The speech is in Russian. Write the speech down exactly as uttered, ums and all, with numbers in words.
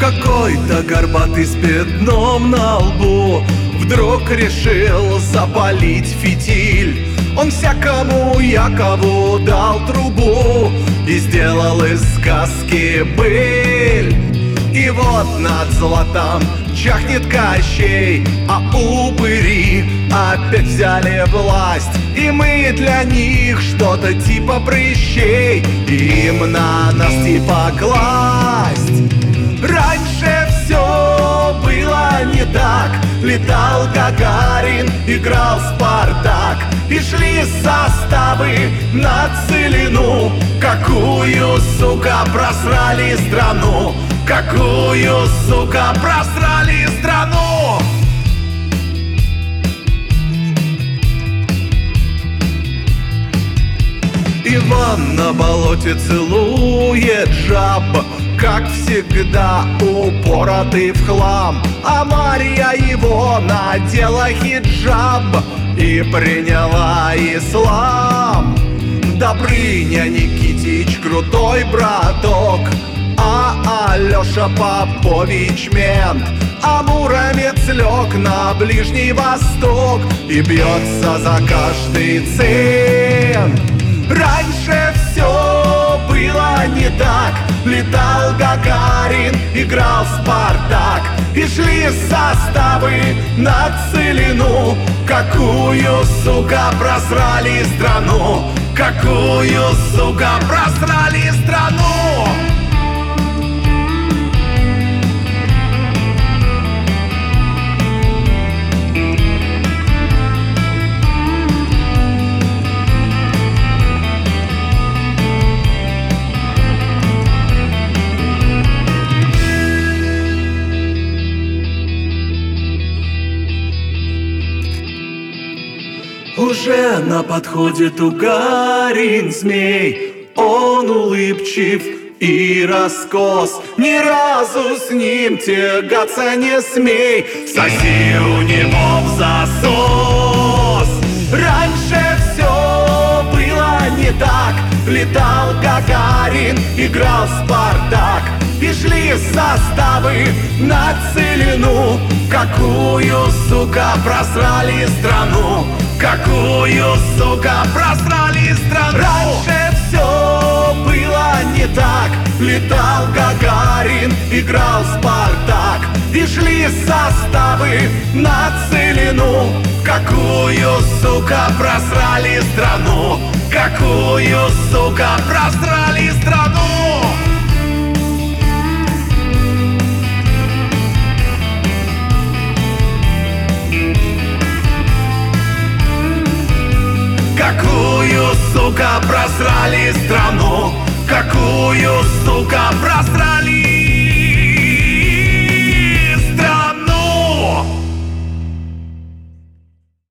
Какой-то горбатый с пятном на лбу вдруг решил запалить фитиль. Он всякому Якову дал трубу и сделал из сказки быль. И вот над златом чахнет Кощей, а упыри опять взяли власть. И мы для них что-то типа прыщей, и им на нас типа класть. Раньше все было не так. Летал Гагарин, играл Спартак, и шли составы на целину. Какую, сука, просрали страну! Какую, сука, просрали страну! Иван на болоте целует жаб, как всегда упоротый в хлам. А Марья его надела хиджаб и приняла ислам. Добрыня Никитич крутой браток, а Алёша Попович мент. А Муромец лег на Ближний Восток и бьется за каждый цент. Раньше все было не так. Летал Гагарин, играл Спартак, и шли составы на целину. Какую, сука, просрали страну! Какую, сука, просрали страну! Уже на подходе Тугарин змей. Он улыбчив и раскос, ни разу с ним тягаться не смей. Соси у него в засос. Раньше все было не так. Летал Гагарин, играл Спартак, и шли составы на целину. Какую, сука, просрали страну! Какую, сука, просрали страну! Раньше все было не так. Летал Гагарин, играл Спартак, и шли составы на целину. Какую, сука, просрали страну! Какую, сука, просрали страну! Какую, сука, просрали страну! Какую, сука, просрали